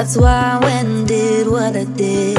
That's why I went and did what I did.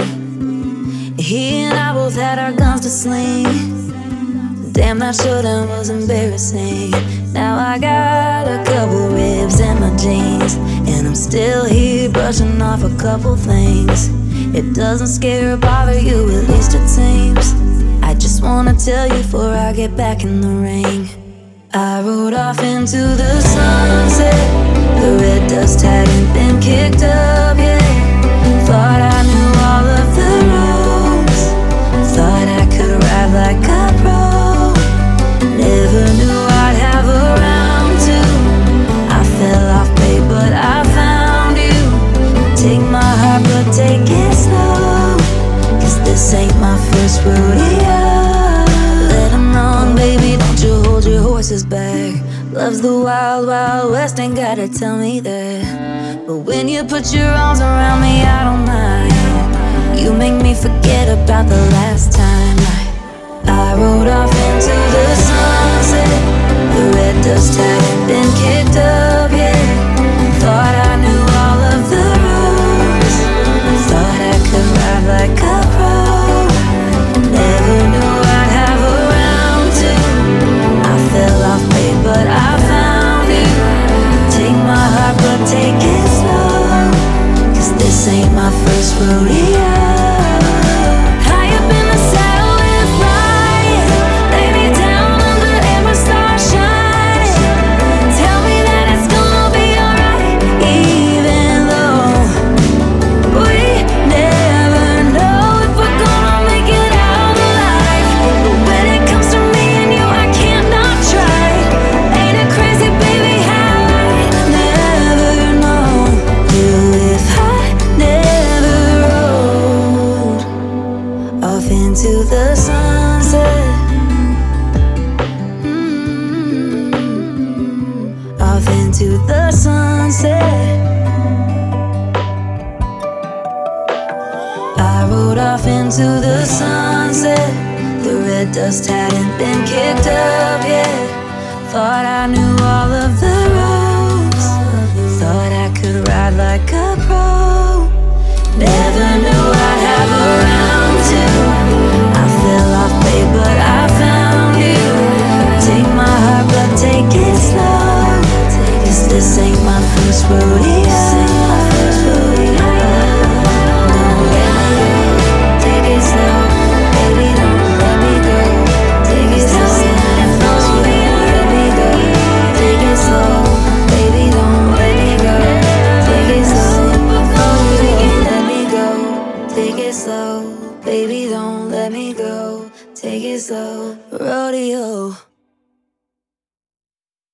He and I both had our guns to sling. Damn, that showdown was embarrassing. Now I got a couple ribs in my jeans, and I'm still here brushing off a couple things. It doesn't scare or bother you, at least it seems. I just wanna tell you before I get back in the ring. I rode off into the sunset. The red dust hadn't been kicked up yet. Thought I knew all of the ropes. Thought I could ride like a pro. Never knew I'd have a round two. I fell off, babe, but I found you. Take my heart, but take it slow, 'cause this ain't my first rodeo. Let 'em run, baby, don't you hold your horses back. Love's the wild, wild west, ain't gotta tell me that. But when you put your arms around me, I don't mind. You make me forget about the last time. I rode off into the sunset. The red dust hadn't been kicked up yet. Thought I knew all of the rules. Thought I could ride like a pro. Never knew I'd have a round two. I fell off, babe, but I found you. Take my heart, but take it slow, 'cause this ain't my first rodeo. High up in the saddle with flying, lay me down under amber star shining. Tell me that it's gonna be alright, even though we never know if we're gonna make it out alive. But when it comes to me and you, I cannot try. Ain't it crazy, baby, how I never know you if I never rode off into the sunset. Off into the sunset. I rode off into the sunset. The red dust hadn't been kicked up yet. Thought I knew all of the roads.